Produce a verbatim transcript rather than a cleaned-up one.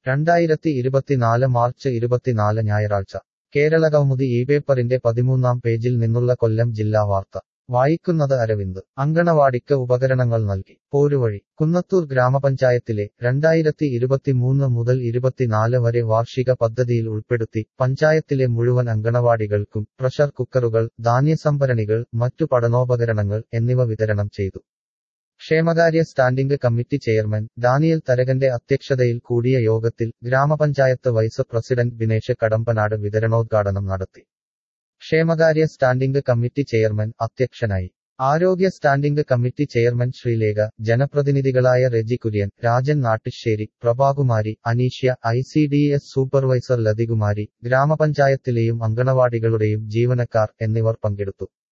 രണ്ടായിരത്തി ഇരുപത്തിനാല് മാർച്ച് ഇരുപത്തിനാല് ഞായറാഴ്ച കേരളകൗമുദി ഈ പേപ്പറിന്റെ പതിമൂന്നാം പേജിൽ നിന്നുള്ള കൊല്ലം ജില്ലാ വാർത്ത വായിക്കുന്നത് അരവിന്ദ്. അങ്കണവാടിക്ക് ഉപകരണങ്ങൾ നൽകി. പോരുവഴി. കുന്നത്തൂർ ഗ്രാമപഞ്ചായത്തിലെ രണ്ടായിരത്തി ഇരുപത്തിമൂന്ന് മുതൽ ഇരുപത്തിനാല് വരെ വാർഷിക പദ്ധതിയിൽ ഉൾപ്പെടുത്തി പഞ്ചായത്തിലെ മുഴുവൻ അങ്കണവാടികൾക്കും പ്രഷർ കുക്കറുകൾ, ധാന്യസംഭരണികൾ, മറ്റു പഠനോപകരണങ്ങൾ എന്നിവ വിതരണം ചെയ്തു. ക്ഷേമകാര്യ സ്റ്റാൻഡിംഗ് കമ്മിറ്റി ചെയർമാൻ ഡാനിയൽ തരകന്റെ അധ്യക്ഷതയിൽ കൂടിയ യോഗത്തിൽ ഗ്രാമപഞ്ചായത്ത് വൈസ് പ്രസിഡന്റ് ബിനേഷ് കടമ്പനാട് വിതരണോദ്ഘാടനം നടത്തി. ക്ഷേമകാര്യ സ്റ്റാൻഡിംഗ് കമ്മിറ്റി ചെയർമാൻ അധ്യക്ഷനായി. ആരോഗ്യ സ്റ്റാൻഡിംഗ് കമ്മിറ്റി ചെയർമാൻ ശ്രീലേഖ, ജനപ്രതിനിധികളായ Reji Kurian, Rajan Nattisseri, Prabhakumari, Aneeshya, I C D S supervisor Lathikumari, ഗ്രാമപഞ്ചായത്തിലെയും അങ്കണവാടികളുടെയും ജീവനക്കാർ എന്നിവർ പങ്കെടുത്തു.